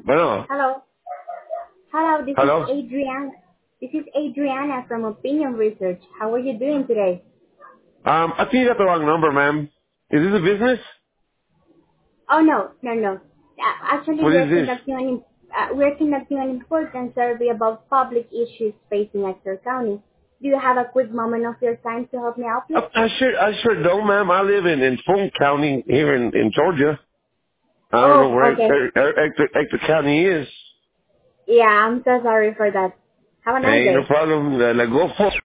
Bueno, Hello. Hello, this is hello. Adriana. This is Adriana from Opinion Research. How are you doing today? I think you got the wrong number, ma'am. Is this a business? Oh no, no, no. Actually, What is this? we're conducting an important survey about public issues facing Exeter County. Do you have a quick moment of your time to help me out, please? I sure don't, ma'am. I live in Fulton County here in Georgia. I don't know Oh, where okay. Ector County is. Yeah, I'm so sorry for that. Have a nice Ain't no day. problem. Go for